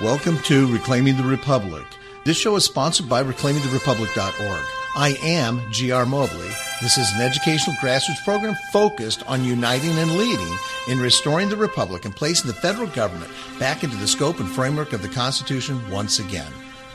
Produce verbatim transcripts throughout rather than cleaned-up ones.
welcome to Reclaiming the Republic. This show is sponsored by reclaiming the republic dot org. I am G R. Mobley. This is an educational grassroots program focused on uniting and leading in restoring the republic and placing the federal government back into the scope and framework of the Constitution once again.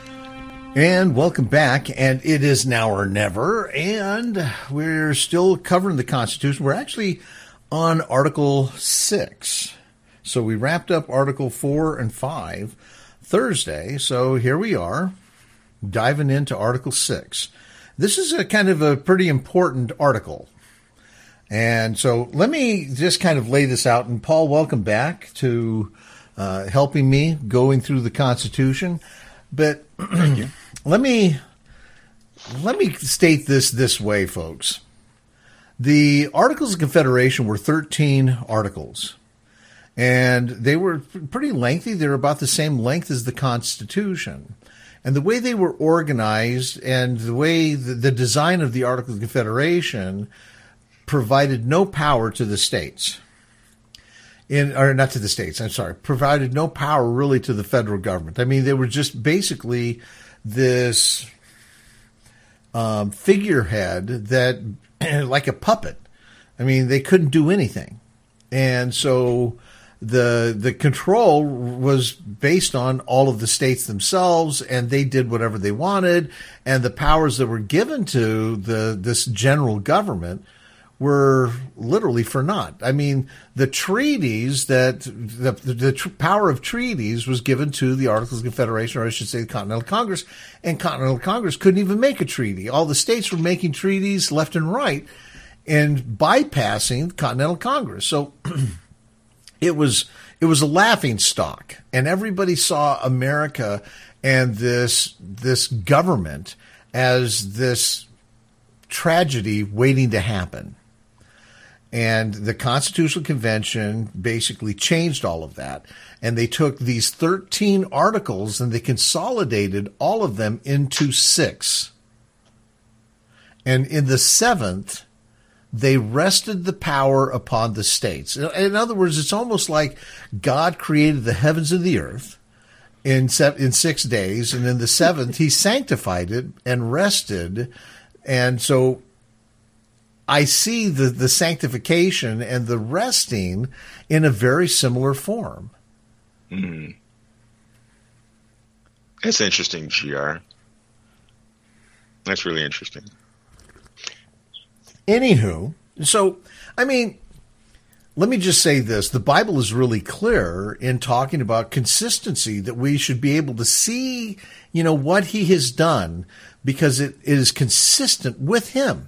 And welcome back, and it is now or never, and we're still covering the Constitution. We're actually on Article six. So we wrapped up Article four and five Thursday, so here we are, diving into Article six. This is a kind of a pretty important article. And so let me just kind of lay this out. And Paul, welcome back to uh, helping me going through the Constitution. But let me let me state this this way, folks. The Articles of Confederation were thirteen articles. And they were pretty lengthy. They were about the same length as the Constitution. And the way they were organized and the way the, the design of the Articles of Confederation provided no power to the states. In, or not to the states, I'm sorry, provided no power really to the federal government. I mean, they were just basically this um, figurehead that, like a puppet. I mean, they couldn't do anything. And so the the control was based on all of the states themselves, and they did whatever they wanted, and the powers that were given to the this general government were literally for naught. I mean, the treaties that the, the, the tr- power of treaties was given to the Articles of Confederation, or I should say the Continental Congress, and Continental Congress couldn't even make a treaty. All the states were making treaties left and right and bypassing Continental Congress. So it was it was a laughing stock, and everybody saw America and this this government as this tragedy waiting to happen. And the Constitutional Convention basically changed all of that. And they took these thirteen articles and they consolidated all of them into six. And in the seventh, they rested the power upon the states. In other words, it's almost like God created the heavens and the earth in se- in six days, and in the seventh, he sanctified it and rested. And so I see the, the sanctification and the resting in a very similar form. Mm. That's interesting, G R. That's really interesting. Anywho, so, I mean, let me just say this. The Bible is really clear in talking about consistency, that we should be able to see, you know, what he has done because it is consistent with him.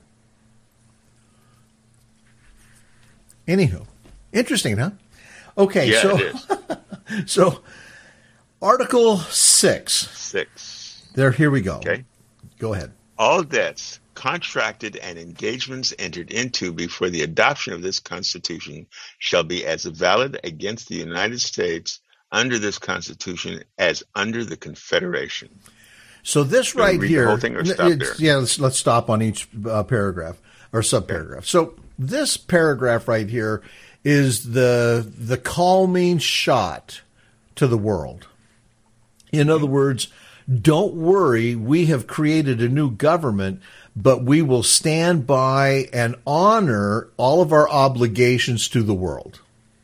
Anywho, interesting, huh? Okay, yeah, so, it is. So, Article six. Six. There, here we go. Okay. Go ahead. All debts contracted and engagements entered into before the adoption of this Constitution shall be as valid against the United States under this Constitution as under the Confederation. So this Can we right read here, the whole thing or stop there? Yeah, let's, let's stop on each uh, paragraph or subparagraph. So this paragraph right here is the the calming shot to the world. In other words, don't worry, we have created a new government, but we will stand by and honor all of our obligations to the world.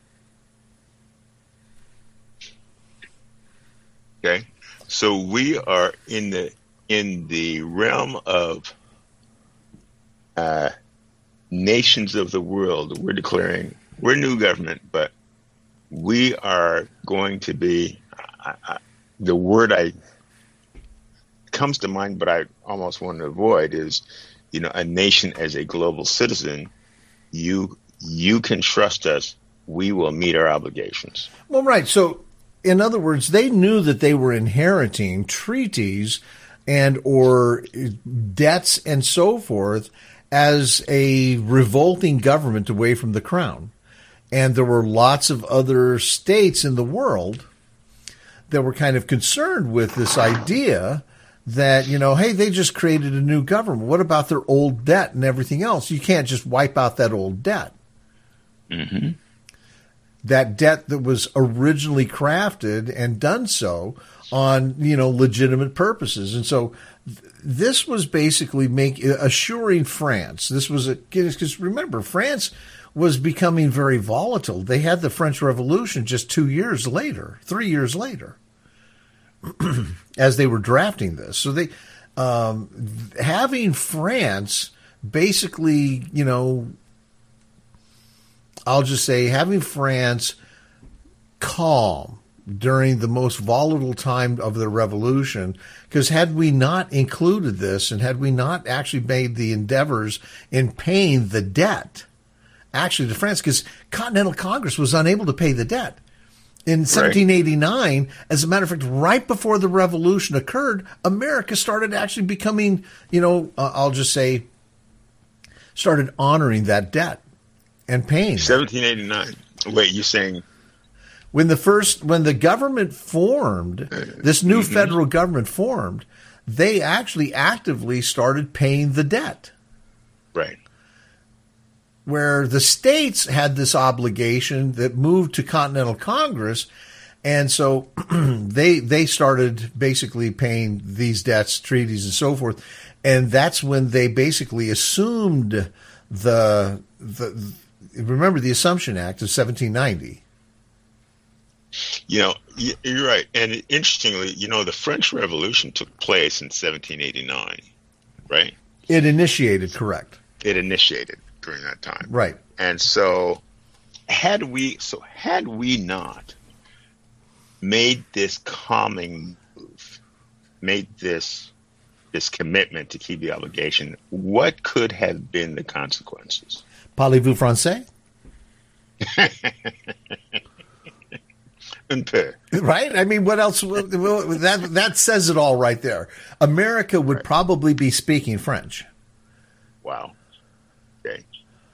Okay. So we are in the in the realm of uh, nations of the world. We're declaring we're new government, but we are going to be I, I, the word I comes to mind, but I almost want to avoid is, you know, a nation as a global citizen. You you can trust us. We will meet our obligations. Well, right. So, in other words, they knew that they were inheriting treaties and or debts and so forth as a revolting government away from the crown. And there were lots of other states in the world that were kind of concerned with this idea that, you know, hey, they just created a new government. What about their old debt and everything else? You can't just wipe out that old debt. Mm-hmm. that debt that was originally crafted and done so on, you know, legitimate purposes. And so th- this was basically make, assuring France. This was a, because remember, France was becoming very volatile. They had the French Revolution just two years later, three years later, as they were drafting this. So they, um, having France basically, you know, I'll just say having France calm during the most volatile time of the revolution, because had we not included this and had we not actually made the endeavors in paying the debt, actually to France, because Continental Congress was unable to pay the debt. In seventeen eighty-nine, right. As a matter of fact, right before the revolution occurred, America started actually becoming, you know, uh, I'll just say, started honoring that debt and paying. seventeen eighty-nine. Wait, you're saying when the first, when the government formed, this new mm-hmm. federal government formed, they actually actively started paying the debt. Right. Where the states had this obligation that moved to Continental Congress, and so they they started basically paying these debts, treaties, and so forth, and that's when they basically assumed the the remember the Assumption Act of seventeen ninety. You know, you're right, and interestingly, you know, the French Revolution took place in seventeen eighty-nine, right? It initiated, correct? It initiated during that time. Right. And so had we so had we not made this calming move, made this this commitment to keep the obligation, what could have been the consequences? Parlez-vous français? Un peu. Right? I mean, what else? That that says it all right there. America would right. probably be speaking French. Wow. Okay.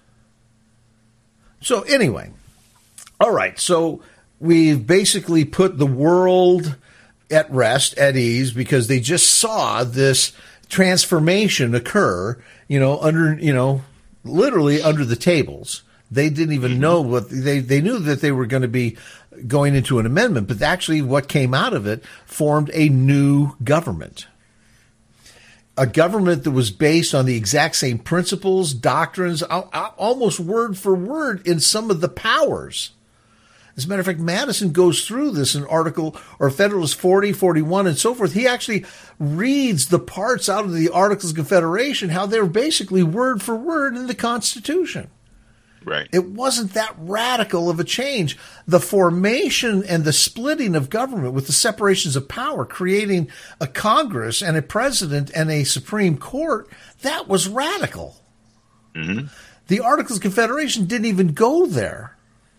So anyway, all right. So we've basically put the world at rest, at ease, because they just saw this transformation occur, you know, under, you know, literally under the tables. They didn't even mm-hmm. know what they, they knew that they were going to be going into an amendment, but actually what came out of it formed a new government. A government that was based on the exact same principles, doctrines, almost word for word in some of the powers. As a matter of fact, Madison goes through this in Article or Federalist forty, forty-one, and so forth. He actually reads the parts out of the Articles of Confederation, how they're basically word for word in the Constitution. Right. It wasn't that radical of a change. The formation and the splitting of government with the separations of power, creating a Congress and a president and a Supreme Court, that was radical. Mm-hmm. The Articles of Confederation didn't even go there.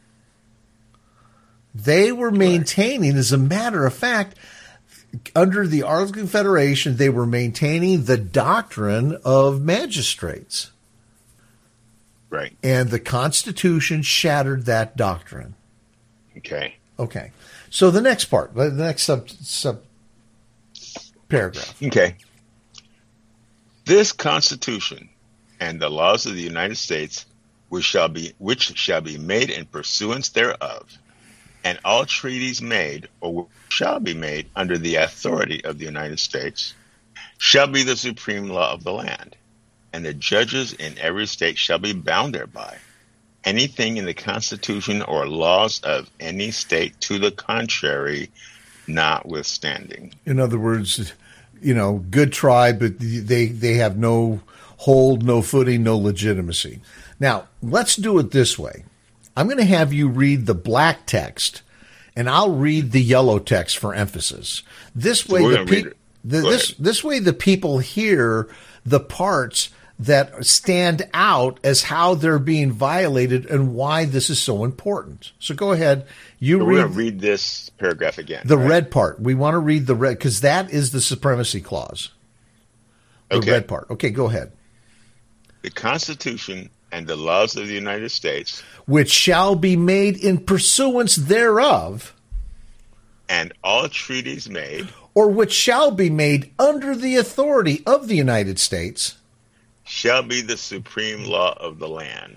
They were maintaining, as a matter of fact, under the Articles of Confederation, they were maintaining the doctrine of magistrates. Right. And the Constitution shattered that doctrine. Okay. Okay. So the next part, the next sub, sub paragraph. Okay. This Constitution and the laws of the United States, which shall be which shall be made in pursuance thereof, and all treaties made or shall be made under the authority of the United States, shall be the supreme law of the land. And the judges in every state shall be bound thereby. Anything in the Constitution or laws of any state to the contrary, notwithstanding. In other words, you know, good try, but they, they have no hold, no footing, no legitimacy. Now, let's do it this way. I'm going to have you read the black text, and I'll read the yellow text for emphasis. This way, so the pe- the, this this way the people hear the parts that stand out as how they're being violated and why this is so important. So go ahead. You so read, we're going to read this paragraph again. The right? red part. We want to read the red because that is the supremacy clause. The okay. red part. Okay, go ahead. The Constitution and the laws of the United States, which shall be made in pursuance thereof, and all treaties made, or which shall be made under the authority of the United States, shall be the supreme law of the land.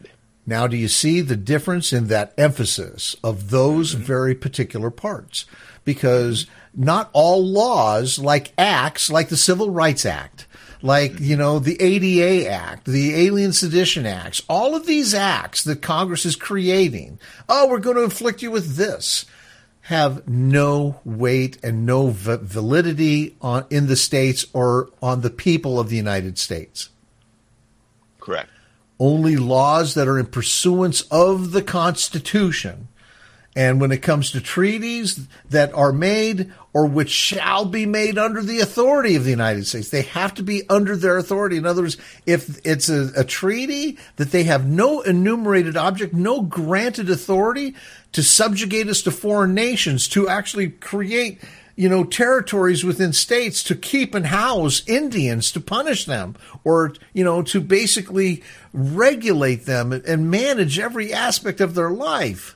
Now, do you see the difference in that emphasis of those mm-hmm. very particular parts? Because not all laws, like acts, like the Civil Rights Act, like, you know, the A D A Act, the Alien Sedition Acts, all of these acts that Congress is creating, oh, we're going to inflict you with this, have no weight and no v- validity on in the states or on the people of the United States. Correct. Only laws that are in pursuance of the Constitution. And when it comes to treaties that are made or which shall be made under the authority of the United States, they have to be under their authority. In other words, if it's a, a treaty that they have no enumerated object, no granted authority to subjugate us to foreign nations, to actually create, you know, territories within states to keep and house Indians, to punish them, or, you know, to basically regulate them and manage every aspect of their life.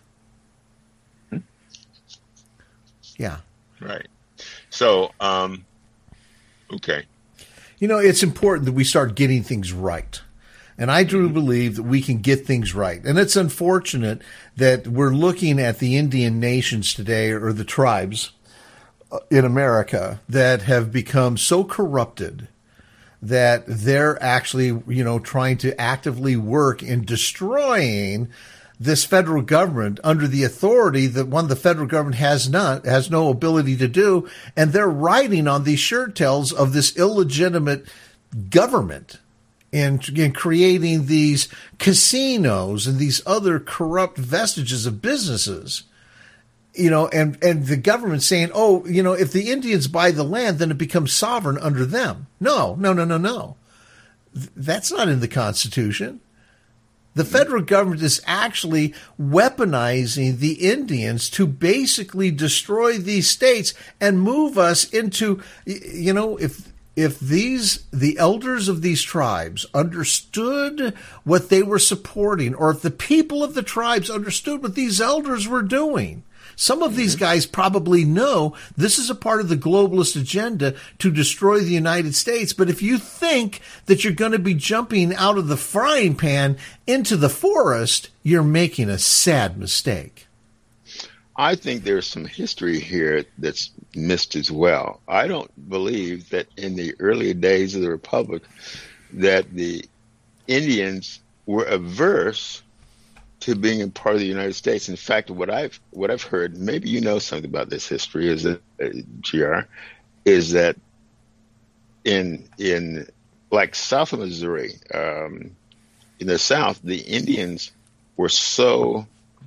Yeah. Right. So, um, okay. You know, it's important that we start getting things right. And I do believe that we can get things right. And it's unfortunate that we're looking at the Indian nations today, or the tribes in America, that have become so corrupted that they're actually, you know, trying to actively work in destroying this federal government under the authority that one the federal government has not has no ability to do, and they're riding on these shirt tails of this illegitimate government and, and creating these casinos and these other corrupt vestiges of businesses. You know, and, and the government saying, oh, you know, if the Indians buy the land, then it becomes sovereign under them. No, no, no, no, no. Th- that's not in the Constitution. The federal government is actually weaponizing the Indians to basically destroy these states and move us into, you know, if if these, the elders of these tribes understood what they were supporting, or if the people of the tribes understood what these elders were doing. Some of these guys probably know this is a part of the globalist agenda to destroy the United States. But if you think that you're going to be jumping out of the frying pan into the forest, you're making a sad mistake. I think there's some history here that's missed as well. I don't believe that in the early days of the Republic that the Indians were averse to being a part of the United States. In fact, what I've what I've heard, maybe you know something about this history, is that uh, G R, is that in in like south of Missouri, um, in the South, the Indians were so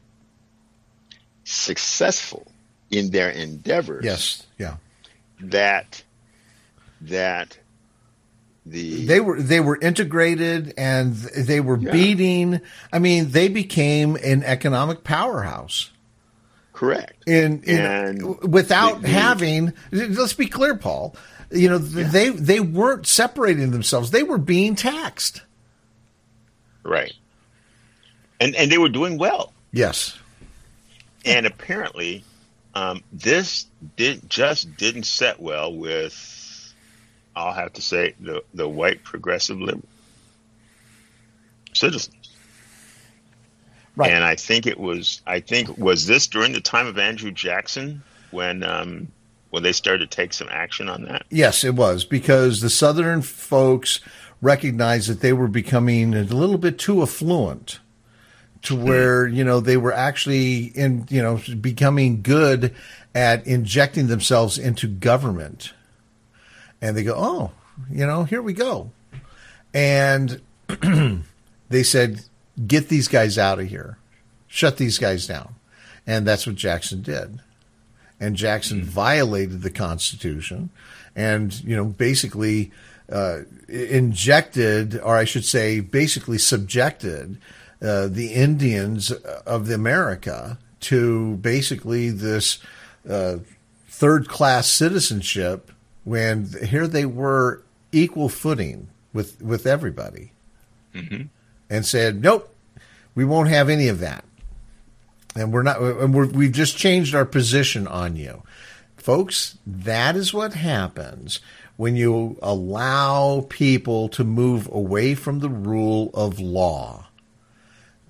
successful in their endeavors. Yes, yeah. That that. The, they were they were integrated, and they were yeah. beating. I mean, they became an economic powerhouse. Correct. In, in and without the, the, having, let's be clear, Paul. You know, yeah. they they weren't separating themselves. They were being taxed. Right. And and they were doing well. Yes. And apparently, um, this did just didn't set well with, I'll have to say, the, the white progressive liberal citizens. Right. And I think it was, I think, was this during the time of Andrew Jackson when um, when they started to take some action on that? Yes, it was, because the Southern folks recognized that they were becoming a little bit too affluent to where, you know, they were actually in, you know, becoming good at injecting themselves into government. And they go, oh, you know, here we go. And they said, get these guys out of here. Shut these guys down. And that's what Jackson did. And Jackson mm-hmm. violated the Constitution and, you know, basically uh, injected, or I should say, basically subjected uh, the Indians of America to basically this uh, third-class citizenship, when here they were equal footing with, with everybody, mm-hmm. and said, nope, we won't have any of that. And we're not, and we're, we've just changed our position on you. Folks, that is what happens when you allow people to move away from the rule of law.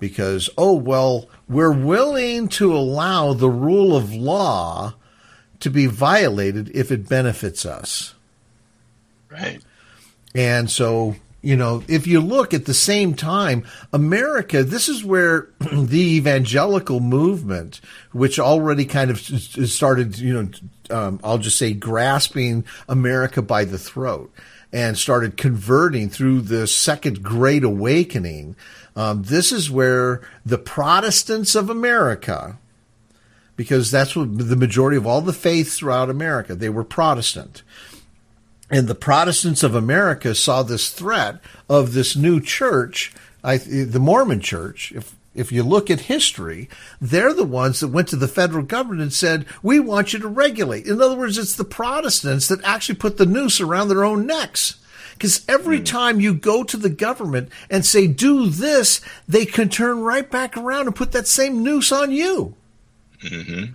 because, oh, well, we're willing to allow the rule of law to be violated if it benefits us. Right. And so, you know, if you look at the same time, America, this is where the evangelical movement, which already kind of started, you know, um, I'll just say grasping America by the throat and started converting through the Second Great Awakening. Um, this is where the Protestants of America, because that's what the majority of all the faiths throughout America, they were Protestant. And the Protestants of America saw this threat of this new church, I, the Mormon church. If if you look at history, they're the ones that went to the federal government and said, we want you to regulate. In other words, it's the Protestants that actually put the noose around their own necks. Because every mm. time you go to the government and say, do this, they can turn right back around and put that same noose on you. Mm-hmm.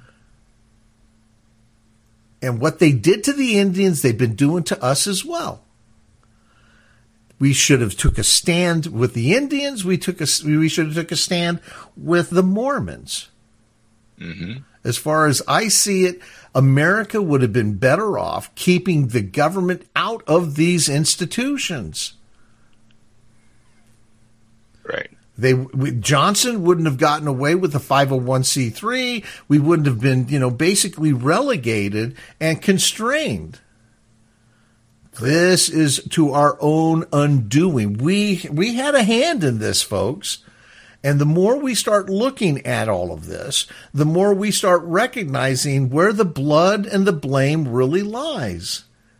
And what they did to the Indians, they've been doing to us as well. We should have took a stand with the Indians. We took a, we should have took a stand with the Mormons. Mm-hmm. As far as I see it, America would have been better off keeping the government out of these institutions. Right. They we, Johnson wouldn't have gotten away with the five oh one c three. We wouldn't have been, you know, basically relegated and constrained. This is to our own undoing. We we had a hand in this, folks. And the more we start looking at all of this, the more we start recognizing where the blood and the blame really lies.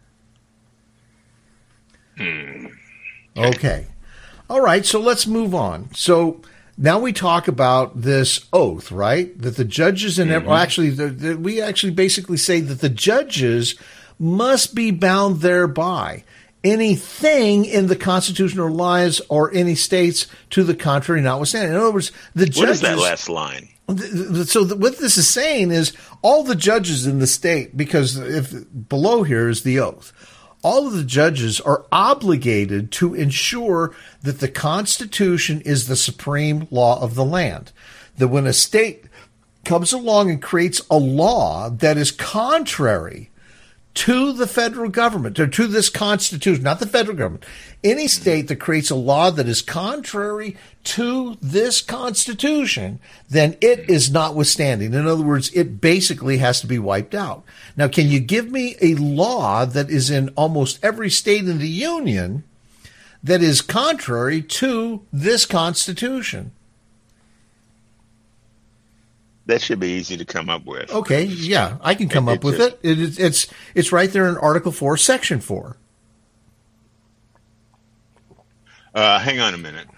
Hmm. Okay. All right, so let's move on. So now we talk about this oath, right? That the judges and mm-hmm. well, actually, the, the, we actually basically say that the judges must be bound thereby. Anything in the Constitution or laws or any states to the contrary notwithstanding. In other words, the judges. What is that last line? So what this is saying is all the judges in the state, because if below here is the oath, all of the judges are obligated to ensure that the Constitution is the supreme law of the land. That when a state comes along and creates a law that is contrary to the federal government, or to this Constitution, not the federal government, any state that creates a law that is contrary to this Constitution, then it is notwithstanding. In other words, it basically has to be wiped out. Now, can you give me a law that is in almost every state in the Union that is contrary to this Constitution? That should be easy to come up with. Okay, yeah, I can come it, up with just, it. it. It's it's right there in Article four, Section four. Uh, hang on a minute.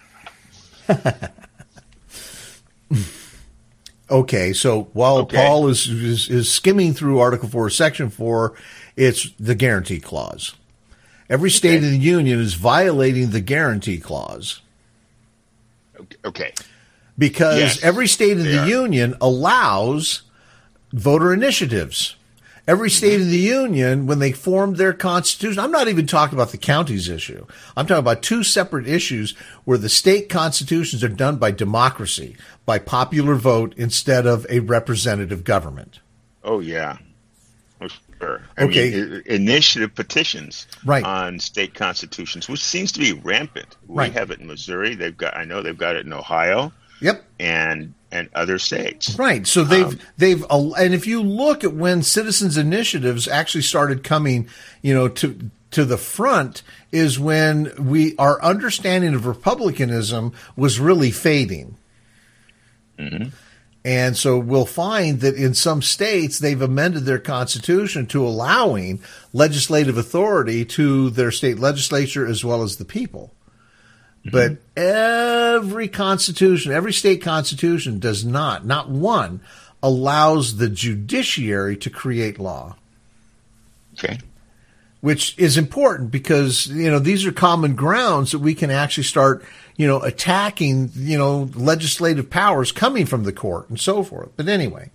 Okay, so while okay. Paul is, is is skimming through Article four, Section four, it's the guarantee clause. Every state okay. in the Union is violating the guarantee clause. Okay. Because yes, every state in the are. Union allows voter initiatives. Every state in the Union, when they formed their constitution, I'm not even talking about the counties issue. I'm talking about two separate issues where the state constitutions are done by democracy, by popular vote instead of a representative government. Oh, yeah. Oh, sure. I okay. mean, initiative petitions right. on state constitutions, which seems to be rampant. We right. have it in Missouri. They've got, I know they've got it in Ohio. Yep. And and other states. Right. So they've um, they've and if you look at when citizens initiatives actually started coming, you know, to to the front is when we our understanding of republicanism was really fading. Mm-hmm. And so we'll find that in some states they've amended their constitution to allowing legislative authority to their state legislature as well as the people. But every constitution, every state constitution does not, not one, allows the judiciary to create law. Okay. Which is important because, you know, these are common grounds that we can actually start, you know, attacking, you know, legislative powers coming from the court and so forth. But anyway,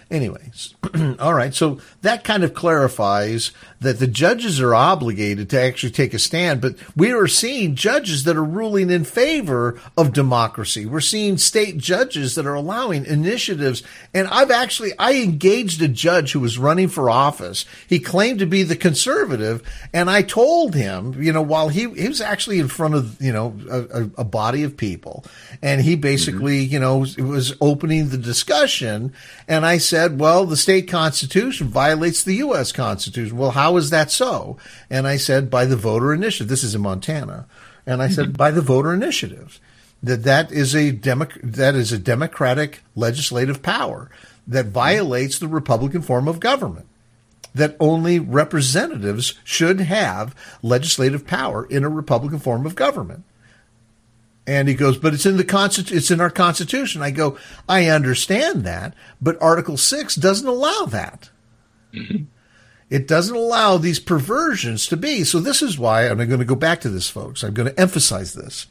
Anyways, all right. So that kind of clarifies that the judges are obligated to actually take a stand. But we are seeing judges that are ruling in favor of democracy. We're seeing state judges that are allowing initiatives. And I've actually, I engaged a judge who was running for office. He claimed to be the conservative. And I told him, you know, while he, he was actually in front of, you know, a, a body of people. And he basically, mm-hmm. you know, was opening the discussion. And I said, well, the state constitution violates the U S Constitution. Well, how is that so? And I said, by the voter initiative. This is in Montana. And I said, by the voter initiative, that that is a democ- that is a democratic legislative power that violates the Republican form of government, that only representatives should have legislative power in a Republican form of government. And he goes, but it's in the Constitu- it's in our Constitution. I go, I understand that, but Article six doesn't allow that. Mm-hmm. It doesn't allow these perversions to be. So this is why, and I'm going to go back to this, folks. I'm going to emphasize this.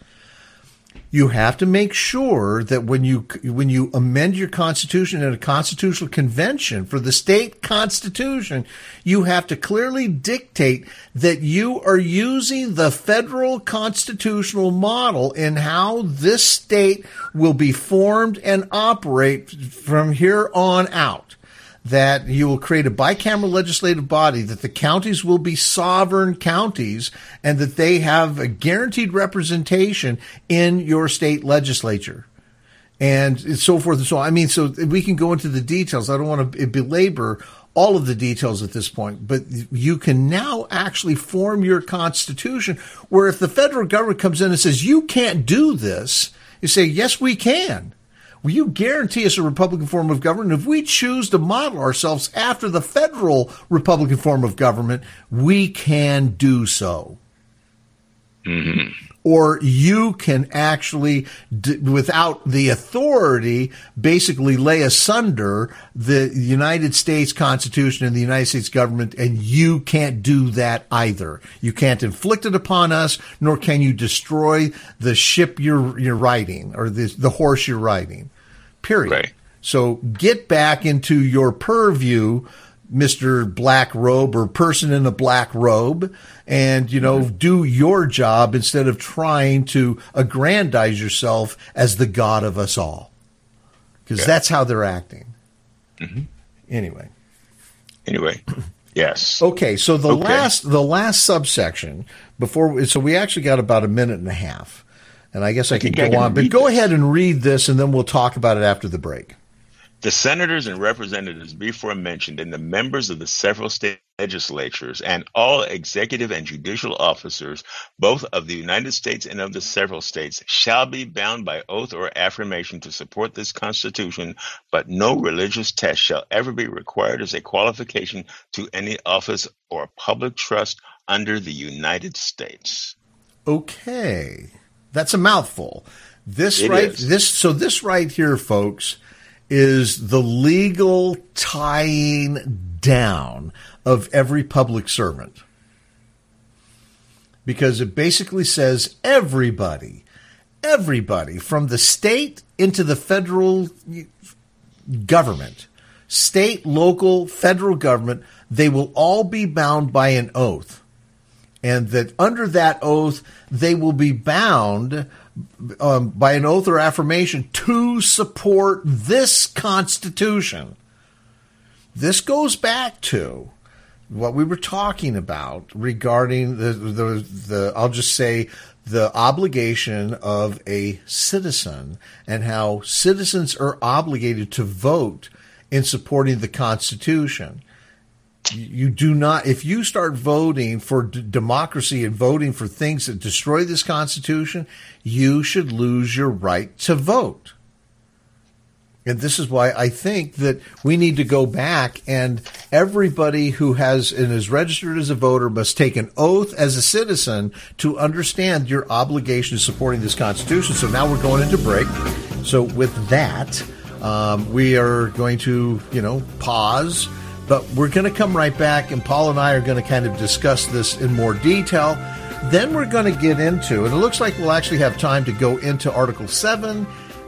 You have to make sure that when you when you amend your Constitution in a constitutional convention for the state constitution, you have to clearly dictate that you are using the federal constitutional model in how this state will be formed and operate from here on out. That you will create a bicameral legislative body, that the counties will be sovereign counties, and that they have a guaranteed representation in your state legislature, and so forth and so on. I mean, so we can go into the details. I don't want to belabor all of the details at this point, but you can now actually form your constitution where if the federal government comes in and says, you can't do this, you say, yes, we can. Will you guarantee us a Republican form of government? If we choose to model ourselves after the federal Republican form of government, we can do so. Mm-hmm. Or you can actually, d- without the authority, basically lay asunder the United States Constitution and the United States government, and you can't do that either. You can't inflict it upon us, nor can you destroy the ship you're, you're riding, or the, the horse you're riding. Period. Right. So get back into your purview, Mister Black Robe or person in a black robe, and, you know, mm-hmm. do your job instead of trying to aggrandize yourself as the God of us all. Because yeah. that's how they're acting. Mm-hmm. Anyway. Anyway. Yes. Okay. So the okay. last, the last subsection before, so we actually got about a minute and a half. And I guess I, I can go I can on, but go this. ahead and read this, and then we'll talk about it after the break. The senators and representatives before mentioned and the members of the several state legislatures and all executive and judicial officers, both of the United States and of the several states, shall be bound by oath or affirmation to support this Constitution, but no religious test shall ever be required as a qualification to any office or public trust under the United States. Okay. That's a mouthful. This it right, is. this so this right here, folks, is the legal tying down of every public servant, because it basically says everybody, everybody from the state into the federal government, state, local, federal government, they will all be bound by an oath. And that under that oath, they will be bound um, by an oath or affirmation to support this Constitution. This goes back to what we were talking about regarding the, the, the I'll just say, the obligation of a citizen and how citizens are obligated to vote in supporting the Constitution. You do not, if you start voting for d- democracy and voting for things that destroy this Constitution, you should lose your right to vote. And this is why I think that we need to go back, and everybody who has and is registered as a voter must take an oath as a citizen to understand your obligation to supporting this Constitution. So now we're going into break. So with that, um, we are going to, you know, pause. But we're going to come right back, and Paul and I are going to kind of discuss this in more detail. Then we're going to get into, and it looks like we'll actually have time to go into Article seven,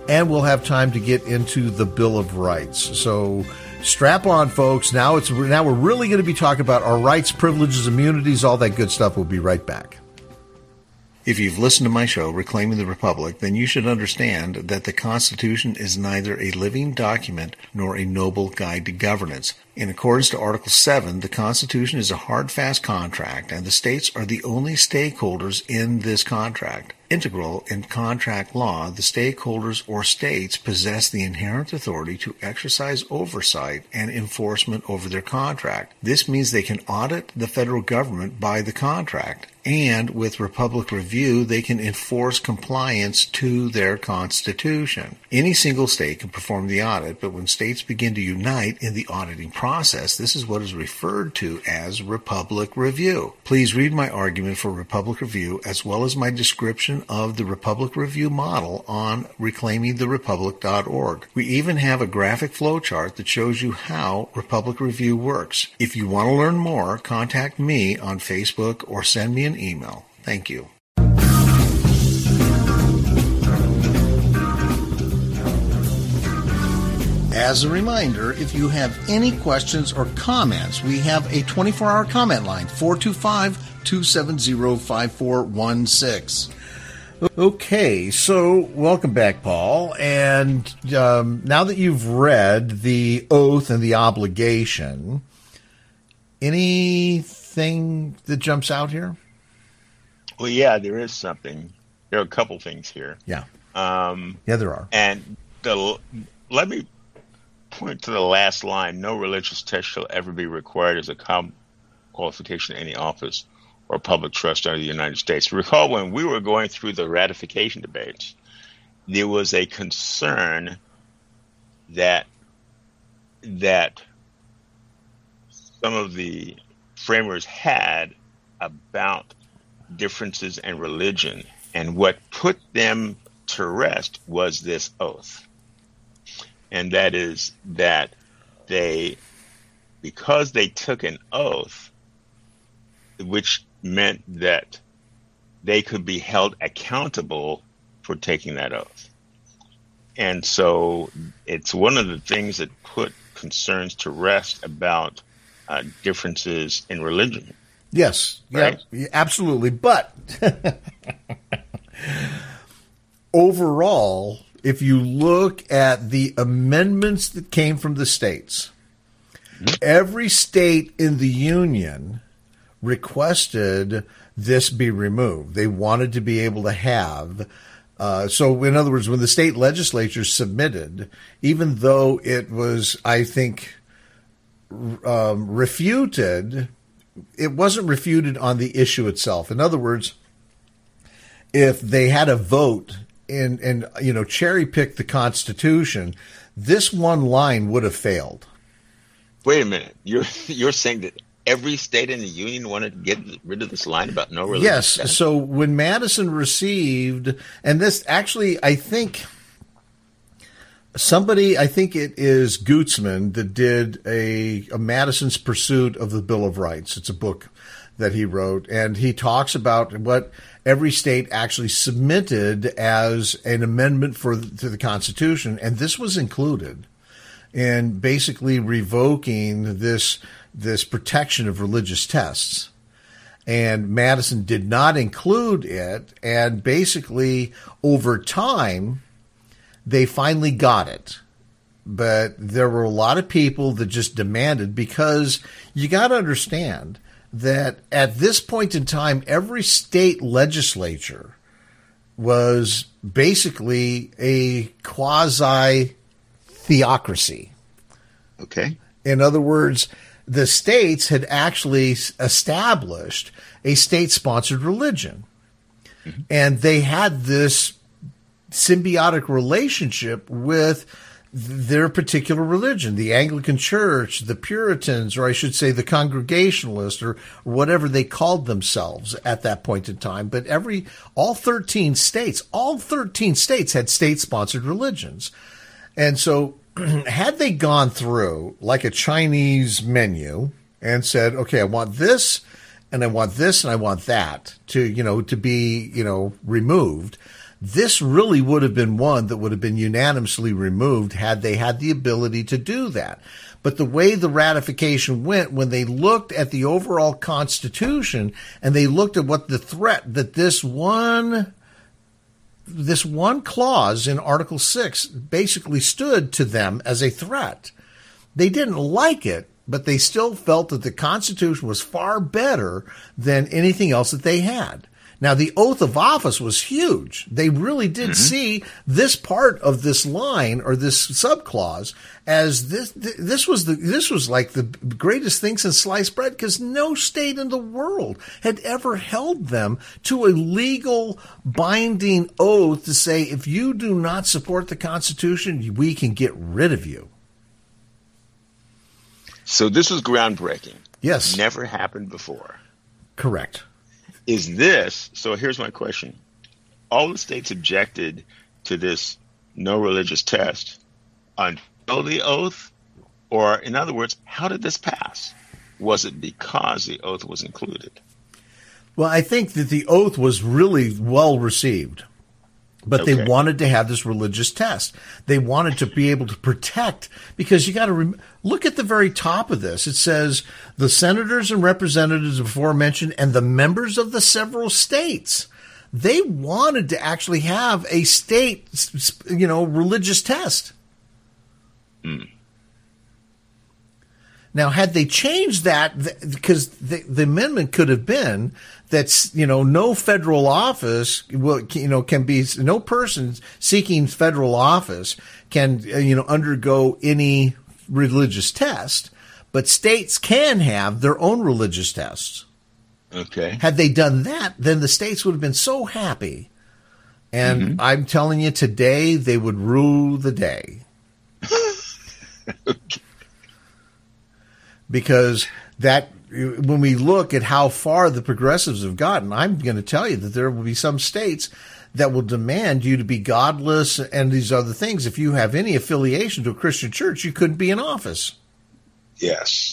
and we'll have time to get into the Bill of Rights. So strap on, folks. Now it's now we're really going to be talking about our rights, privileges, immunities, all that good stuff. We'll be right back. If you've listened to my show, Reclaiming the Republic, then you should understand that the Constitution is neither a living document nor a noble guide to governance. In accordance to Article seven, the Constitution is a hard, fast contract, and the states are the only stakeholders in this contract. Integral in contract law, the stakeholders or states possess the inherent authority to exercise oversight and enforcement over their contract. This means they can audit the federal government by the contract, and with Republic Review, they can enforce compliance to their Constitution. Any single state can perform the audit, but when states begin to unite in the auditing process, this is what is referred to as Republic Review. Please read my argument for Republic Review as well as my description of the Republic Review model on reclaiming the republic dot org. We even have a graphic flowchart that shows you how Republic Review works. If you want to learn more, contact me on Facebook or send me an email. Thank you. As a reminder, if you have any questions or comments, we have a twenty-four hour comment line, four two five, two seven zero, five four one six. Okay, so welcome back, Paul. And um, now that you've read the oath and the obligation, anything that jumps out here? Well, yeah, there is something. There are a couple things here. Yeah. Um, yeah, there are. And the, let me point to the last line. No religious test shall ever be required as a com- qualification in any office or public trust under the United States. Recall when we were going through the ratification debates, there was a concern that that some of the framers had about differences in religion, and what put them to rest was this oath. And that is that they, because they took an oath, which meant that they could be held accountable for taking that oath. And so it's one of the things that put concerns to rest about uh, differences in religion. Yes, right? Yeah, absolutely. But overall, if you look at the amendments that came from the states, mm-hmm. every state in the Union requested this be removed. They wanted to be able to have, uh, so in other words, when the state legislature submitted, even though it was, I think, um, refuted, it wasn't refuted on the issue itself. In other words, if they had a vote and, and you know, cherry picked the Constitution, this one line would have failed. Wait a minute. You're you're saying that every state in the Union wanted to get rid of this line about no religion? Yes. Status? So when Madison received, and this actually, I think somebody, I think it is Gutzman that did a, a Madison's Pursuit of the Bill of Rights. It's a book that he wrote, and he talks about what every state actually submitted as an amendment for to the Constitution, and this was included in basically revoking this this protection of religious tests. And Madison did not include it, and basically over time they finally got it. But there were a lot of people that just demanded, because you got to understand that at this point in time, every state legislature was basically a quasi-theocracy. Okay. In other words, the states had actually established a state-sponsored religion. Mm-hmm. And they had this symbiotic relationship with their particular religion, the Anglican Church, the Puritans, or I should say the Congregationalists, or whatever they called themselves at that point in time. But every, all thirteen states, all thirteen states had state-sponsored religions. And so had they gone through like a Chinese menu and said, okay, I want this and I want this and I want that to, you know, to be, you know, removed, This really would have been one that would have been unanimously removed had they had the ability to do that. But the way the ratification went, when they looked at the overall Constitution and they looked at what the threat that this one this one clause in Article six basically stood to them as a threat, they didn't like it, but they still felt that the Constitution was far better than anything else that they had. Now, the oath of office was huge. They really did mm-hmm. see this part of this line or this subclause as this. This was the this was like the greatest thing since sliced bread, because no state in the world had ever held them to a legal binding oath to say, if you do not support the Constitution, we can get rid of you. So this was groundbreaking. Yes, never happened before. Correct. Is this, so here's my question. All the states objected to this no religious test until the oath? Or, in other words, how did this pass? Was it because the oath was included? Well, I think that the oath was really well received. But okay. They wanted to have this religious test. They wanted to be able to protect, because you got to rem- look at the very top of this. It says the senators and representatives before mentioned and the members of the several states. They wanted to actually have a state, you know, religious test. Mm. Now, had they changed that, because the, the amendment could have been that, you know, no federal office will, you know, can be, no person seeking federal office can, you know, undergo any religious test, but states can have their own religious tests. Okay. Had they done that, then the states would have been so happy. And mm-hmm. I'm telling you, today they would rue the day. Okay. Because that, when we look at how far the progressives have gotten, I'm going to tell you that there will be some states that will demand you to be godless and these other things. If you have any affiliation to a Christian church, you couldn't be in office. Yes.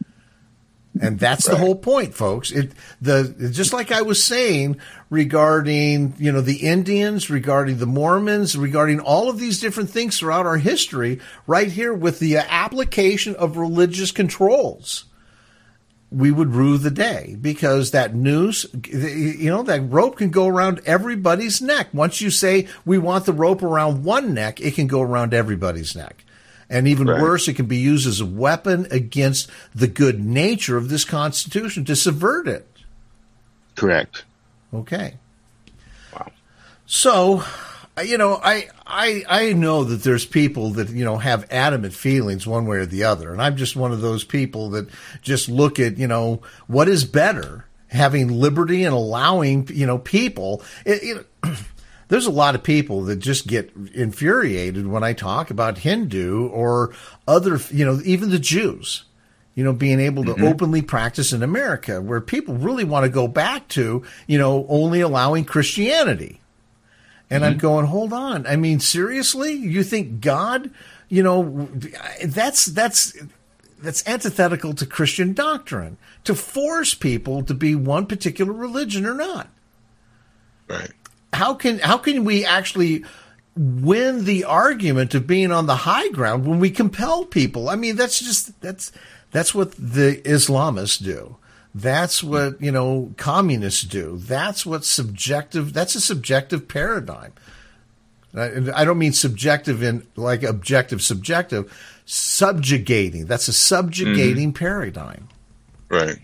And that's right. the whole point, folks. It the just like I was saying regarding, you know, the Indians, regarding the Mormons, regarding all of these different things throughout our history, right here with the application of religious controls, we would rue the day, because that noose, you know, that rope can go around everybody's neck. Once you say we want the rope around one neck, it can go around everybody's neck. And even right. worse, it can be used as a weapon against the good nature of this Constitution to subvert it. Correct. Okay. Wow. So, you know, I, I I know that there's people that, you know, have adamant feelings one way or the other. And I'm just one of those people that just look at, you know, what is better, having liberty and allowing, you know, people. It, it, There's a lot of people that just get infuriated when I talk about Hindu or other, you know, even the Jews, you know, being able to mm-hmm. openly practice in America, where people really want to go back to, you know, only allowing Christianity. And mm-hmm. I'm going, hold on. I mean, seriously? You think God, you know, that's, that's, that's antithetical to Christian doctrine, to force people to be one particular religion or not. Right. How can how can we actually win the argument of being on the high ground when we compel people? I mean, that's just that's that's what the Islamists do. That's what, you know, communists do. That's what subjective. That's a subjective paradigm. I, I don't mean subjective in like objective, subjective. Subjugating. That's a subjugating mm-hmm. paradigm. Right.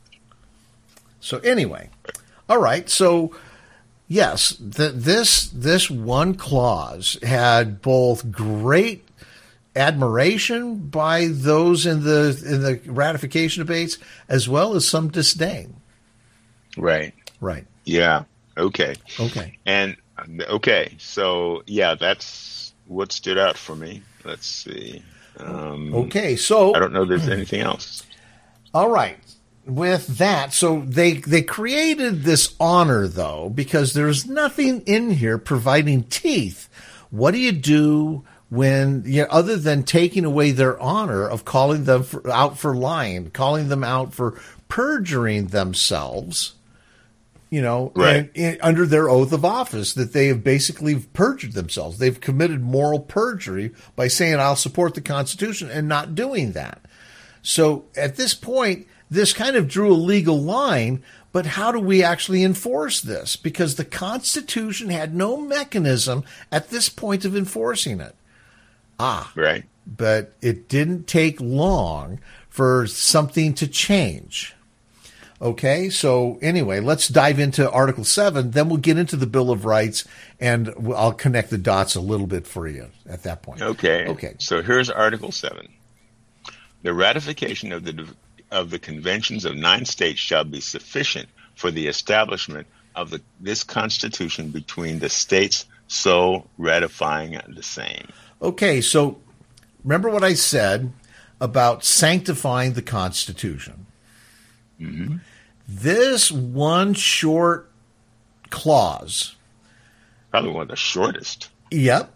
So anyway, all right. So. Yes, the, this this one clause had both great admiration by those in the in the ratification debates, as well as some disdain. Right. Right. Yeah. Okay. Okay. And okay, so yeah, that's what stood out for me. Let's see. Um, okay, so I don't know if there's anything else. All right. With that, so they they created this honor, though, because there's nothing in here providing teeth. What do you do when, you know, other than taking away their honor of calling them for, out for lying, calling them out for perjuring themselves? you know, right. and, and under their oath of office, that they have basically perjured themselves. They've committed moral perjury by saying, I'll support the Constitution, and not doing that. So at this point, this kind of drew a legal line, but how do we actually enforce this? Because the Constitution had no mechanism at this point of enforcing it. Ah, right. But it didn't take long for something to change. Okay, so anyway, let's dive into Article seven. Then we'll get into the Bill of Rights, and I'll connect the dots a little bit for you at that point. Okay. Okay. So here's Article seven. The ratification of the of the conventions of nine states shall be sufficient for the establishment of the, this Constitution between the states so ratifying the same. Okay, so remember what I said about sanctifying the Constitution. Mm-hmm. This one short clause. Probably one of the shortest. Yep.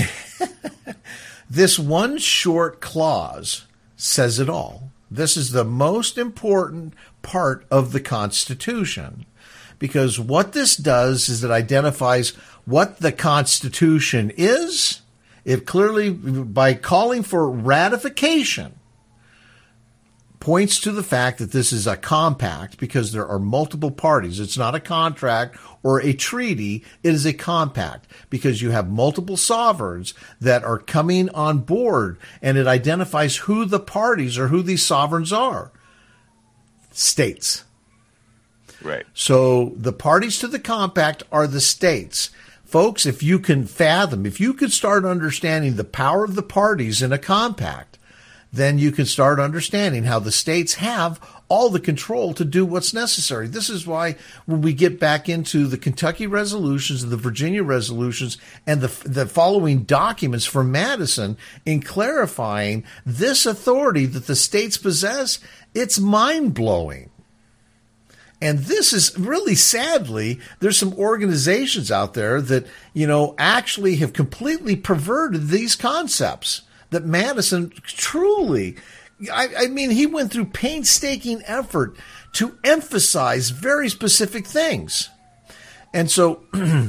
This one short clause says it all. This is the most important part of the Constitution, because what this does is it identifies what the Constitution is. It clearly, by calling for ratification, points to the fact that this is a compact, because there are multiple parties. It's not a contract or a treaty. It is a compact, because you have multiple sovereigns that are coming on board, and it identifies who the parties or who these sovereigns are. States. Right. So the parties to the compact are the states. Folks, if you can fathom, if you could start understanding the power of the parties in a compact, then you can start understanding how the states have all the control to do what's necessary. This is why when we get back into the Kentucky resolutions and the Virginia resolutions and the, the following documents from Madison in clarifying this authority that the states possess, it's mind-blowing. And this is really, sadly, there's some organizations out there that, you know, actually have completely perverted these concepts that Madison truly, I, I mean, he went through painstaking effort to emphasize very specific things. And so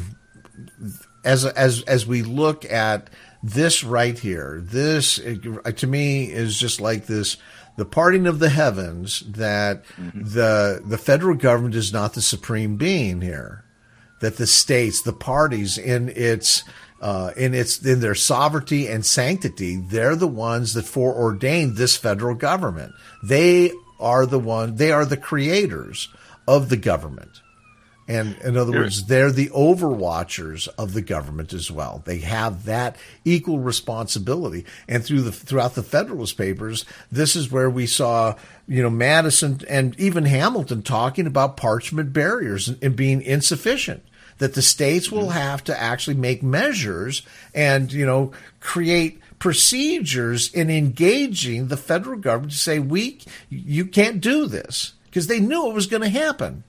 as, as, as we look at this right here, this, to me, is just like this, the parting of the heavens, that mm-hmm. the the federal government is not the supreme being here, that the states, the parties in its uh, in its in their sovereignty and sanctity, they're the ones that foreordained this federal government. They are the one. They are the creators of the government. And in other words, they're the overwatchers of the government as well. They have that equal responsibility. And through the throughout the Federalist Papers, this is where we saw, you know, Madison and even Hamilton talking about parchment barriers and, and being insufficient. That the states will have to actually make measures and, you know, create procedures in engaging the federal government to say, we, you can't do this, because they knew it was going to happen.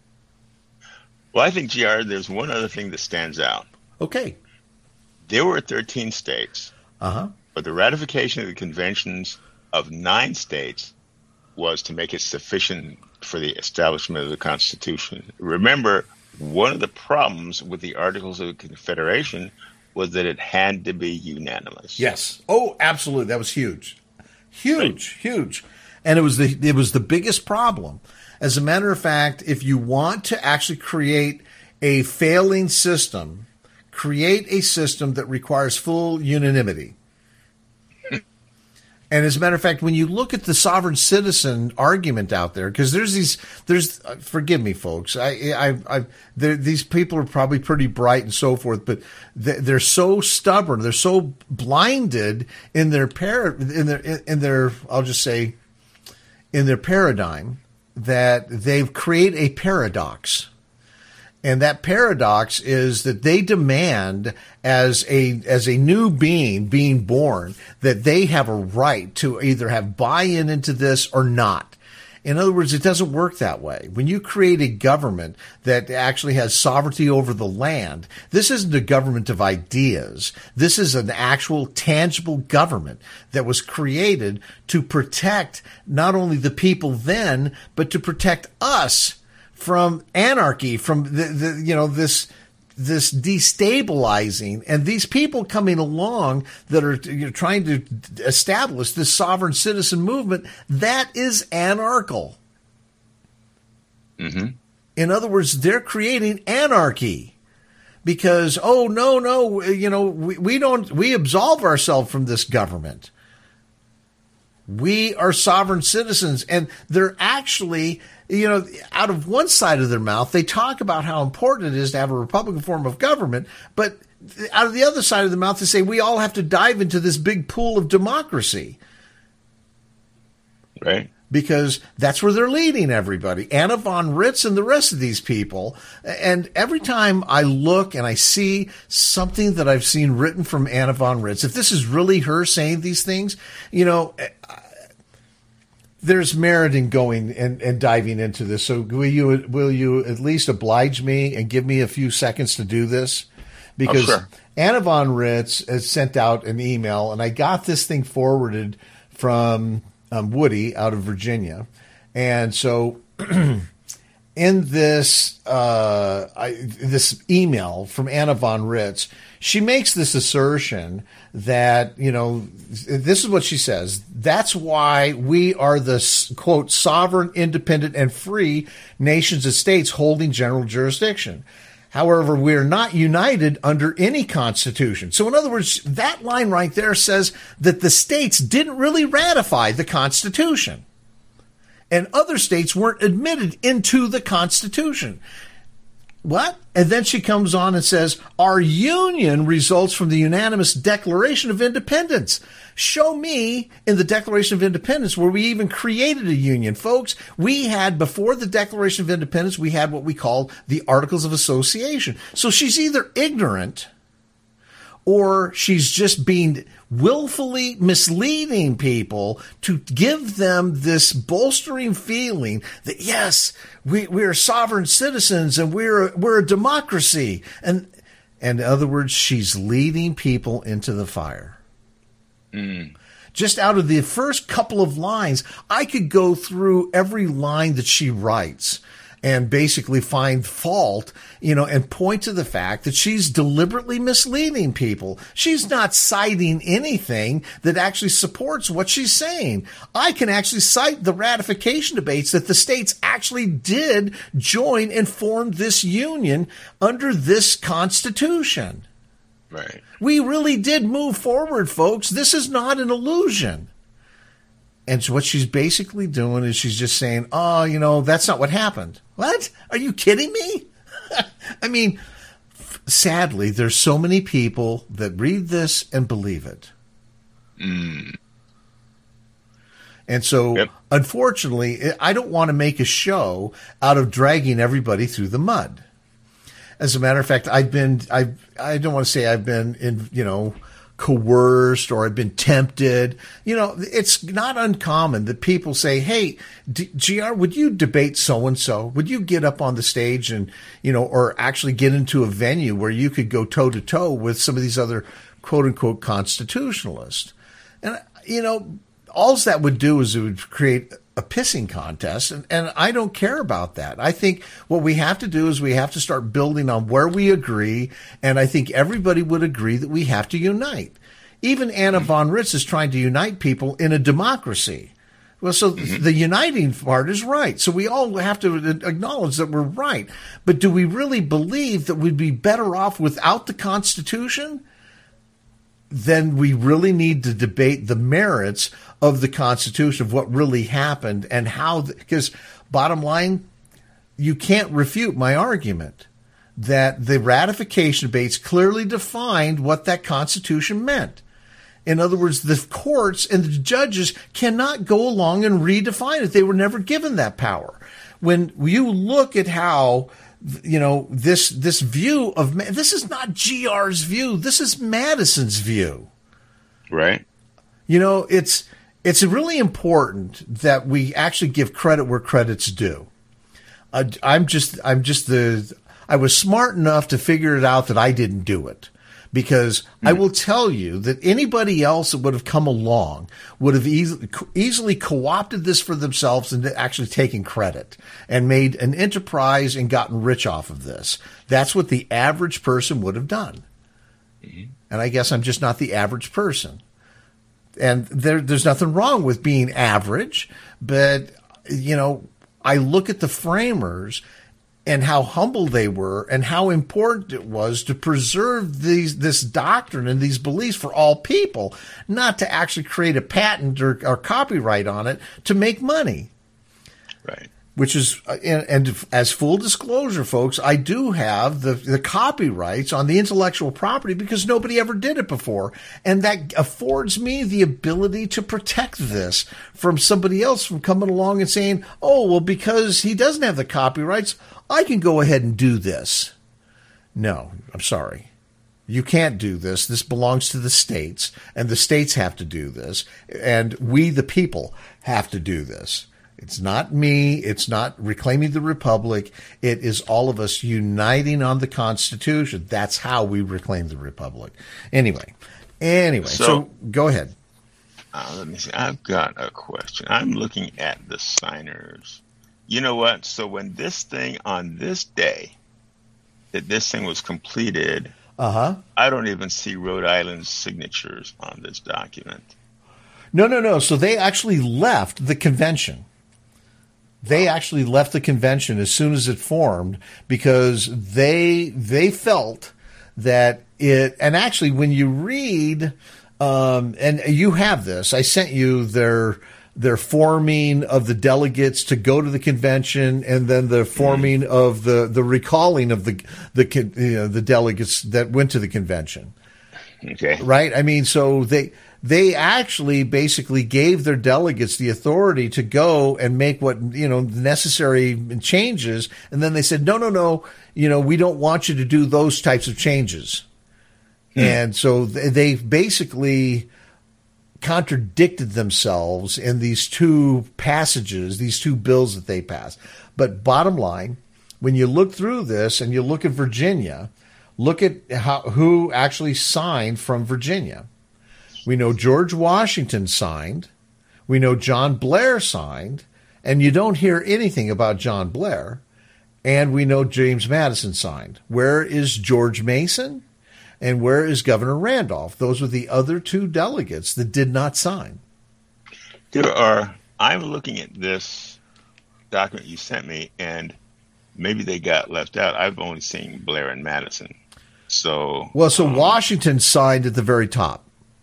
Well, I think, G R, there's one other thing that stands out. Okay. There were thirteen states, uh-huh. but the ratification of the conventions of nine states was to make it sufficient for the establishment of the Constitution. Remember, one of the problems with the Articles of Confederation was that it had to be unanimous. Yes. Oh, absolutely. That was huge. Huge, right. huge. And it was the it was the biggest problem. As a matter of fact, if you want to actually create a failing system, create a system that requires full unanimity. And as a matter of fact, when you look at the sovereign citizen argument out there, because there's these, there's, uh, forgive me, folks, I, I, I, these people are probably pretty bright and so forth, but they're, they're so stubborn, they're so blinded in their par, in their, in their, I'll just say, in their paradigm, that they've created a paradox. And that paradox is that they demand, as a as a new being being born, that they have a right to either have buy-in into this or not. In other words, it doesn't work that way. When you create a government that actually has sovereignty over the land, this isn't a government of ideas. This is an actual tangible government that was created to protect not only the people then, but to protect us from anarchy, from the, the you know this this destabilizing, and these people coming along that are you know, trying to establish this sovereign citizen movement, that is anarchical. Mm-hmm. In other words, they're creating anarchy because, oh, no, no, you know, we, we don't, we absolve ourselves from this government. We are sovereign citizens, and they're actually, you know, out of one side of their mouth, they talk about how important it is to have a Republican form of government, but out of the other side of the mouth, they say we all have to dive into this big pool of democracy. Right. Because that's where they're leading everybody. Anna von Ritz and the rest of these people. And every time I look and I see something that I've seen written from Anna von Ritz, if this is really her saying these things, you know, there's merit in going and, and diving into this. So will you will you at least oblige me and give me a few seconds to do this? Because oh, sure. Anna von Ritz has sent out an email, and I got this thing forwarded from um, Woody out of Virginia. And so in this uh, I, this email from Anna von Ritz, she makes this assertion that, you know, this is what she says. That's why we are the, quote, sovereign, independent, and free nations and states holding general jurisdiction. However, we are not united under any constitution. So in other words, that line right there says that the states didn't really ratify the Constitution. And other states weren't admitted into the Constitution. What? And then she comes on and says, our union results from the unanimous Declaration of Independence. Show me in the Declaration of Independence where we even created a union. Folks, we had, before the Declaration of Independence, we had what we call the Articles of Association. So she's either ignorant or she's just being willfully misleading people to give them this bolstering feeling that, yes, we, we're sovereign citizens and we're, we're a democracy. And, and in other words, she's leading people into the fire. Mm. Just out of the first couple of lines, I could go through every line that she writes and basically find fault, you know, and point to the fact that she's deliberately misleading people. She's not citing anything that actually supports what she's saying. I can actually cite the ratification debates that the states actually did join and form this union under this Constitution. Right. We really did move forward, folks. This is not an illusion. And so what she's basically doing is she's just saying, oh, you know, that's not what happened. What? Are you kidding me? I mean, f- sadly, there's so many people that read this and believe it. Mm. And so, yep. Unfortunately, I don't want to make a show out of dragging everybody through the mud. As a matter of fact, I've been, I I don't want to say I've been in, you know, coerced or I've been tempted. You know, it's not uncommon that people say, hey, D- G R, would you debate so-and-so? Would you get up on the stage and, you know, or actually get into a venue where you could go toe-to-toe with some of these other quote-unquote constitutionalists? And, you know, all that would do is it would create a pissing contest, and, and I don't care about that. I think what we have to do is we have to start building on where we agree, and I think everybody would agree that we have to unite. Even Anna von Ritz is trying to unite people in a democracy. Well, so mm-hmm. the uniting part is right. So we all have to acknowledge that we're right. But do we really believe that we'd be better off without the Constitution? Then we really need to debate the merits of the Constitution, of what really happened and how, because bottom line, you can't refute my argument that the ratification debates clearly defined what that Constitution meant. In other words, the courts and the judges cannot go along and redefine it. They were never given that power. When you look at how, you know, this this view of, this is not G R's view. This is Madison's view. Right. You know, it's it's really important that we actually give credit where credit's due. Uh, I'm just I'm just the I was smart enough to figure it out that I didn't do it, Because mm-hmm. I will tell you that anybody else that would have come along would have easily, easily co-opted this for themselves and actually taken credit and made an enterprise and gotten rich off of this. That's what the average person would have done. Mm-hmm. And I guess I'm just not the average person. And there, there's nothing wrong with being average, but, you know, I look at the framers and how humble they were and how important it was to preserve these, this doctrine and these beliefs for all people, not to actually create a patent or, or copyright on it to make money. Right. Which is, and, and as full disclosure, folks, I do have the, the copyrights on the intellectual property because nobody ever did it before. And that affords me the ability to protect this from somebody else from coming along and saying, oh, well, because he doesn't have the copyrights, I can go ahead and do this. No, I'm sorry. You can't do this. This belongs to the states, and the states have to do this. And we, the people, have to do this. It's not me. It's not Reclaiming the Republic. It is all of us uniting on the Constitution. That's how we reclaim the Republic. Anyway, anyway, so, so go ahead. Uh, let me see. I've got a question. I'm looking at the signers. You know what? So when this thing on this day that this thing was completed, uh-huh. I don't even see Rhode Island's signatures on this document. No, no, no. So they actually left the convention. They actually left the convention as soon as it formed because they they felt that it, and actually when you read, um, and you have this, I sent you their their forming of the delegates to go to the convention, and then the forming mm-hmm. of the, the recalling of the the you know, the delegates that went to the convention. Okay, right? I mean, so they. They actually basically gave their delegates the authority to go and make what, you know, necessary changes. And then they said, no, no, no, you know, we don't want you to do those types of changes. Hmm. And so they basically contradicted themselves in these two passages, these two bills that they passed. But bottom line, when you look through this and you look at Virginia, look at how, who actually signed from Virginia. We know George Washington signed. We know John Blair signed. And you don't hear anything about John Blair. And we know James Madison signed. Where is George Mason? And where is Governor Randolph? Those were the other two delegates that did not sign. There are, I'm looking at this document you sent me, and maybe they got left out. I've only seen Blair and Madison. So Well, so um, Washington signed at the very top.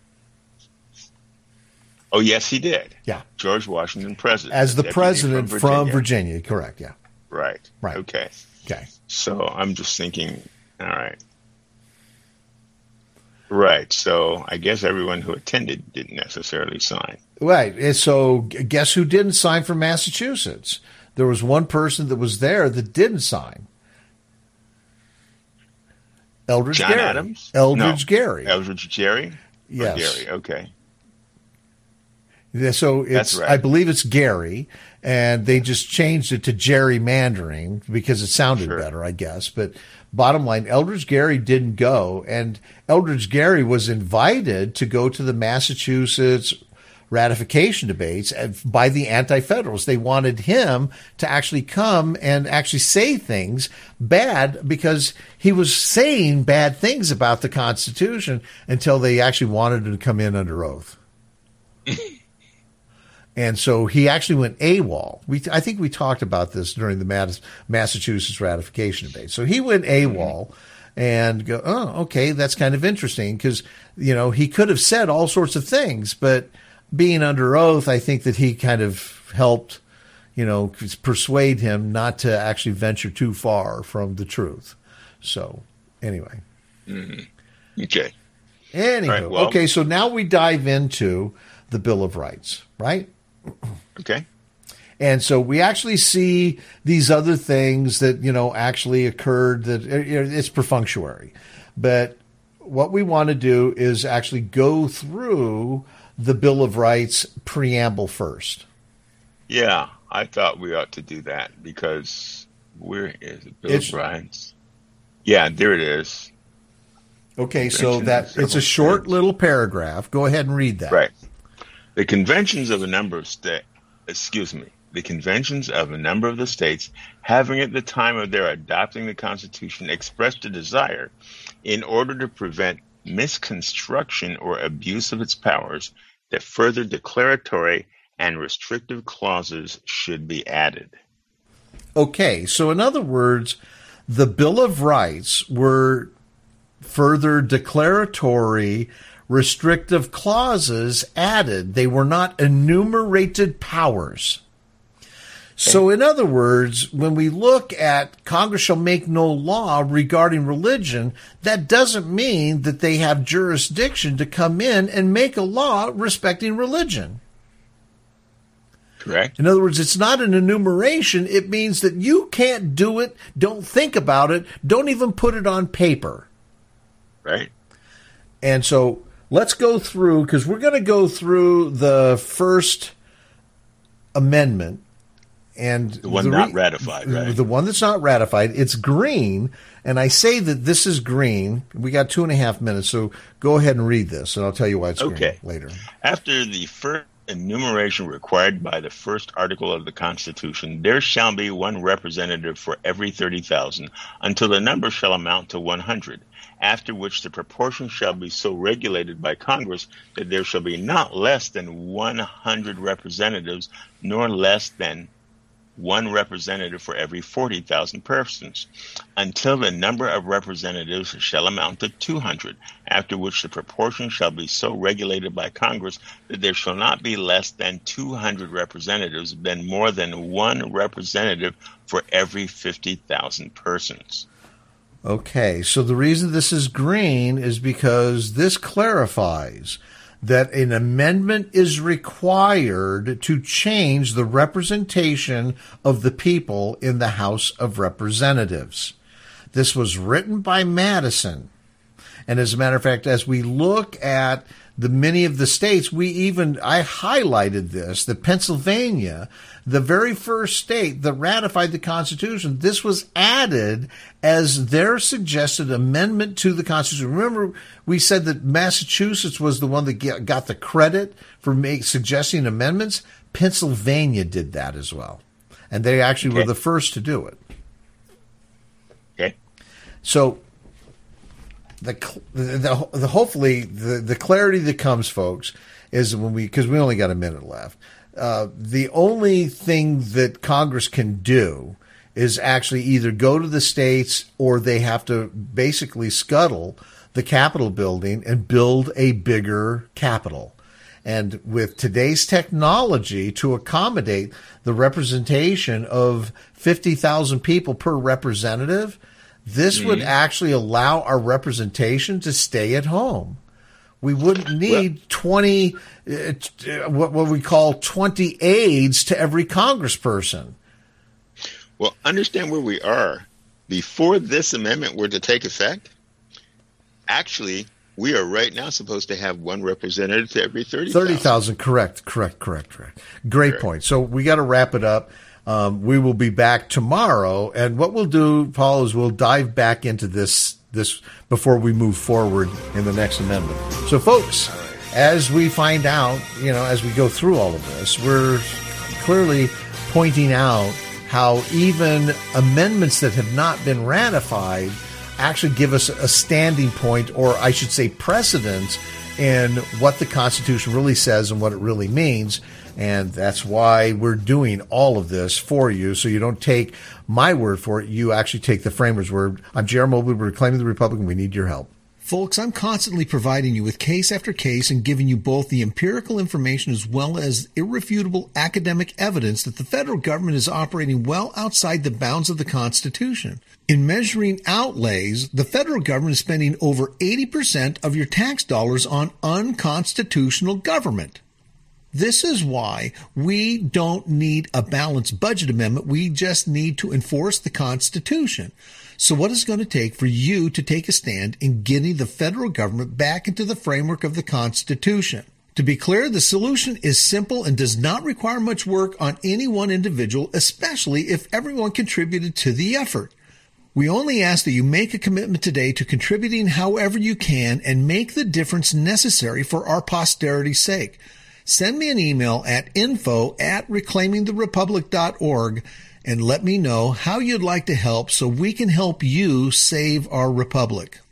Oh, yes, he did. Yeah. George Washington, president. As the president from Virginia. from Virginia. Correct, yeah. Right. Right. Okay. Okay. So I'm just thinking, all right. Right. So I guess everyone who attended didn't necessarily sign. Right. And so guess who didn't sign from Massachusetts? There was one person that was there that didn't sign. Eldridge John Gary. Adams? Eldridge no. Gary. Eldridge Gary? Yes. Or Gary, okay. Yeah, so it's, That's right. I believe it's Gary, and they just changed it to gerrymandering because it sounded sure. better, I guess. But bottom line, Eldridge Gary didn't go, and Eldridge Gary was invited to go to the Massachusetts ratification debates by the anti-federalists. They wanted him to actually come and actually say things bad because he was saying bad things about the Constitution until they actually wanted him to come in under oath. And so he actually went AWOL. We, I think we talked about this during the Massachusetts ratification debate. So he went AWOL and go, oh, okay, that's kind of interesting because, you know, he could have said all sorts of things, but being under oath, I think that he kind of helped, you know, persuade him not to actually venture too far from the truth. So anyway. Mm-hmm. Okay. Anyway, right, well, okay, so now we dive into the Bill of Rights, right? Okay. And so we actually see these other things that, you know, actually occurred that it's perfunctory. But what we want to do is actually go through the Bill of Rights preamble first. Yeah, I thought we ought to do that because where is the Bill it's, of Rights? Yeah, there it is. Okay, so that it's a short little paragraph. Go ahead and read that. Right. The conventions of a number of states, excuse me, the conventions of a number of the states having at the time of their adopting the Constitution expressed a desire, in order to prevent misconstruction or abuse of its powers, that further declaratory and restrictive clauses should be added. Okay, so in other words, the Bill of Rights were further declaratory, restrictive clauses added. They were not enumerated powers. So in other words, when we look at Congress shall make no law regarding religion, that doesn't mean that they have jurisdiction to come in and make a law respecting religion. Correct. In other words, it's not an enumeration. It means that you can't do it, don't think about it, don't even put it on paper. Right. And so let's go through, because we're going to go through the First Amendment. And the one the re- not ratified, right? The one that's not ratified. It's green, and I say that this is green. We got two and a half minutes, so go ahead and read this, and I'll tell you why it's okay. green later. After the first enumeration required by the first article of the Constitution, there shall be one representative for every thirty thousand, until the number shall amount to one hundred, after which the proportion shall be so regulated by Congress that there shall be not less than one hundred representatives, nor less than one representative for every forty thousand persons, until the number of representatives shall amount to two hundred, after which the proportion shall be so regulated by Congress that there shall not be less than two hundred representatives, then more than one representative for every fifty thousand persons. Okay, so the reason this is green is because this clarifies that an amendment is required to change the representation of the people in the House of Representatives. This was written by Madison. And as a matter of fact, as we look at the many of the states, we even, I highlighted this, that Pennsylvania, the very first state that ratified the Constitution, this was added as their suggested amendment to the Constitution. Remember, we said that Massachusetts was the one that get, got the credit for make, suggesting amendments. Pennsylvania did that as well. And they actually okay. were the first to do it. Okay. So, The, the, the hopefully the, the clarity that comes, folks, is when we, because we only got a minute left. Uh, the only thing that Congress can do is actually either go to the states or they have to basically scuttle the Capitol building and build a bigger Capitol. And with today's technology to accommodate the representation of fifty thousand people per representative, this mm-hmm. would actually allow our representation to stay at home. We wouldn't need well, twenty, uh, what, what we call twenty aides to every congressperson. Well, understand where we are. Before this amendment were to take effect, actually, we are right now supposed to have one representative to every thirty thousand. thirty thousand, correct, correct, correct, correct. Great correct. point. So we got to wrap it up. Um, we will be back tomorrow, and what we'll do, Paul, is we'll dive back into this this before we move forward in the next amendment. So, folks, as we find out, you know, as we go through all of this, we're clearly pointing out how even amendments that have not been ratified actually give us a standing point, or I should say precedent, in what the Constitution really says and what it really means. And that's why we're doing all of this for you, so you don't take my word for it. You actually take the framers' word. I'm J R Mobley. We're Reclaiming the Republic, and we need your help. Folks, I'm constantly providing you with case after case and giving you both the empirical information as well as irrefutable academic evidence that the federal government is operating well outside the bounds of the Constitution. In measuring outlays, the federal government is spending over eighty percent of your tax dollars on unconstitutional government. This is why we don't need a balanced budget amendment. We just need to enforce the Constitution. So what is it going to take for you to take a stand in getting the federal government back into the framework of the Constitution? To be clear, the solution is simple and does not require much work on any one individual, especially if everyone contributed to the effort. We only ask that you make a commitment today to contributing however you can and make the difference necessary for our posterity's sake. Send me an email at info at reclaiming the republic dot org and let me know how you'd like to help so we can help you save our republic.